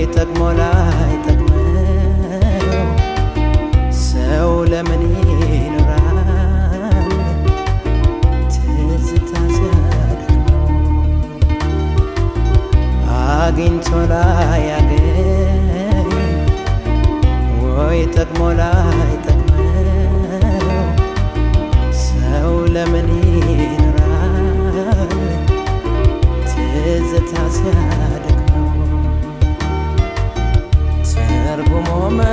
ጠቅሞ ላይ ጠቅመው ሰው ለምን ይኖራል ትዝታ ሲያደክመው አግኝቶ ላይ ያገኝ ወይ ጠቅሞ ላይ ጠቅመው ሰው ለምን ይኖራል ትዝታ ሲያደክመው ትርጉሙ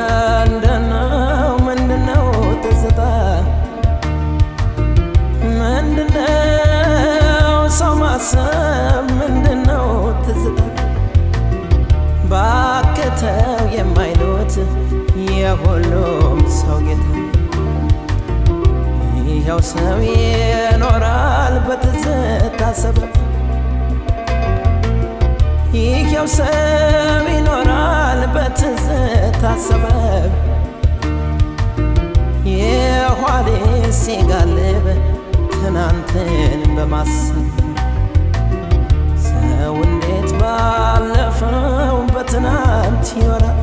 ምንድነው ትዝታ ምንድነው ሰው ማሰብ ምንድነው ትዝታ ባከተው የማይሉት የሁሉም ሰው ጌታ ይኸው ሰው ይኖራል በትዝታ ሰበብ ይኸው ሰው ይኖራል በትዝታ ሰበብ የኋሌ ሲጋልብ ትናንትን በማሰብ ሰው እንዴት ባለፈው በትናንት ይኖራል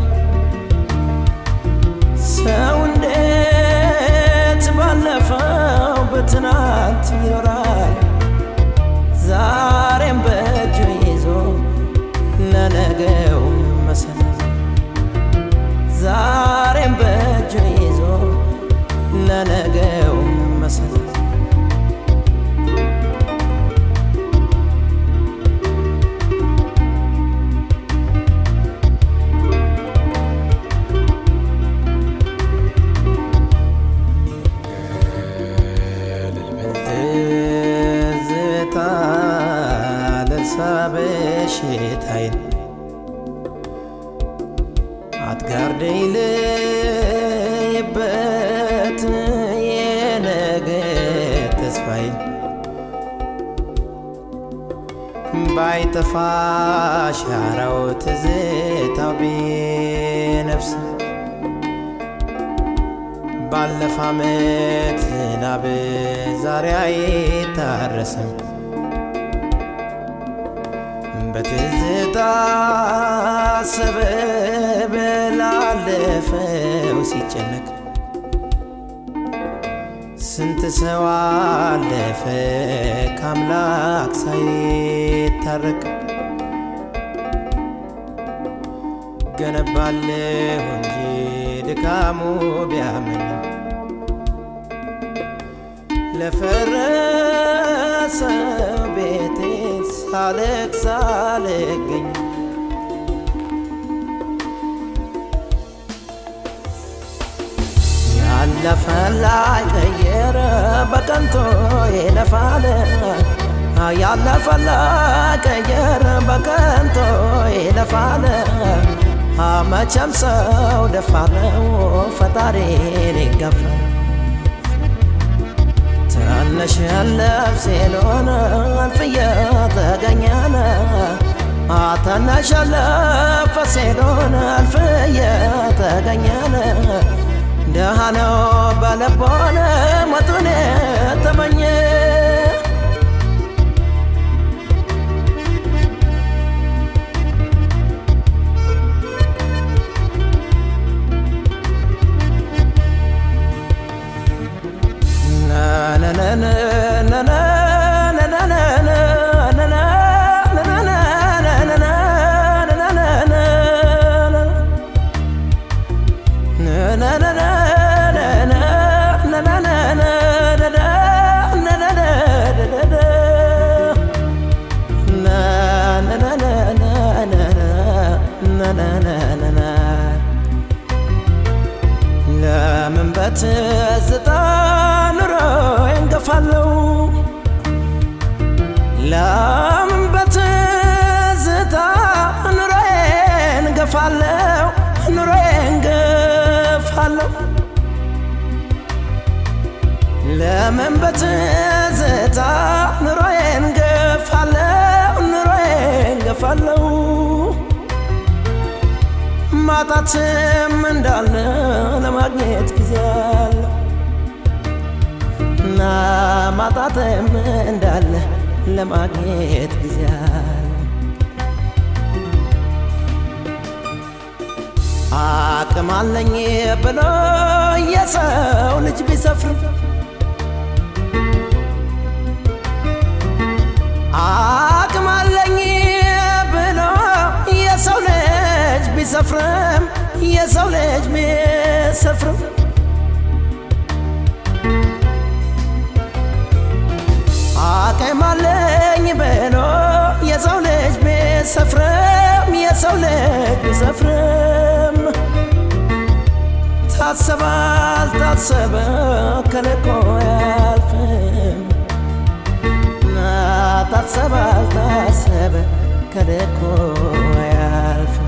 ሰው እንዴት ባለፈው በትናንት ይኖራል ዛሬም በእጁ ይዞ ለነገው መሰረት ዛሬም በእጁ ይዞ ለነገው መሰረት ትዝታ ልሳበሽታይን አትጋርደኝ ልይበት የነገ ተስፋዬን ባይጠፋ ሻራው ትዝታው ቢነፍስ ባለፈ ዓመት ናብ ዛሬ አይታረስም በትዝታ ሰበብ ላለፈው ሲጨነቅ ስንት ሰው አለፈ ከአምላክ ሳይታረቅ ገነባለሁ እንጂ ድካሙ ቢያመኝም ለፈረሰ ቤቴ ሳለቅስ አልገኝም ያለፈ ላይ ቀየረ በከንቱ ይለፋል ያለፈ ላይ ቀየረ በከንቱ ይለፋል መቼም ሰው ደፋር ነው ፈጣሪን ይገፋል ትንሽ ያለፍ ሲሎን አልፍየ ተገኘነ ትንሽ ያለፍ ሲሎን አልፍየ ተገኘነ ደሃ ነው በልቦን ሞቱን ተመኘ ለምን በትዝታ ኑሮዬን ገፋለሁ ለምን በትዝታ ኑሮዬን ገፋለሁ ኑሮዬን ገፋለሁ ለምን በትዝታ ኑሮዬን ገፋለሁ ኑሮዬን ገፋለሁ ማጣትም እንዳለ ለማግኘት ጊዜ አለ እና ማጣትም እንዳለ ለማግኘት ጊዜ አለ አቅም አለኝ ብሎ የሰው ልጅ ቢሰፍር አቅም አለኝ ብሎ የሰው ልጅ ቢሰፍርም የሰው ልጅ ቢሰፍርም አቅም አለኝ ብሎ የሰው ልጅ ቢሰፍርም የሰው ልጅ ቢሰፍርም ታሰበ አልታሰበ ከልኮ አያልፍም ታሰበ አልታሰበ ከልኮ አያልፍም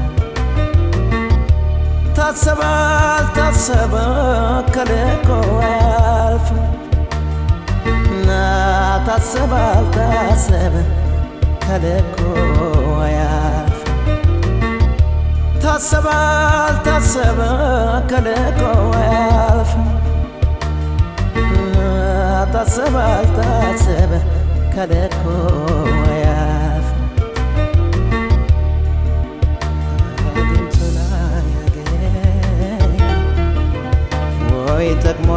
ታሰበ አልታሰበ ከልኮ አያልፍም ታሰበ አልታሰበ ከልኮ አያልፍም ታሰበ አልታሰበ ከልኮ አያልፍም ታሰበ አልታሰበ ከልኮ አያልፍም አግኝቶ ላያገኝ ወይ ጠቅሞ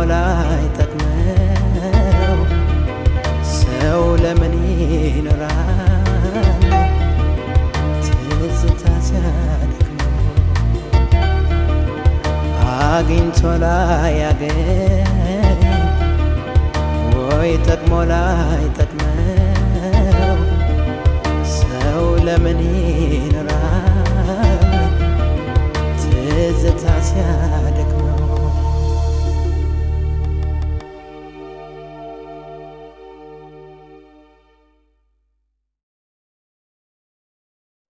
ላይጠቅመው ሰው ለምን ይኖራል ትዝታ ሲያደክመው አግኝቶ ላያገኝ ወይ ጠቅሞ ላይጠቅመው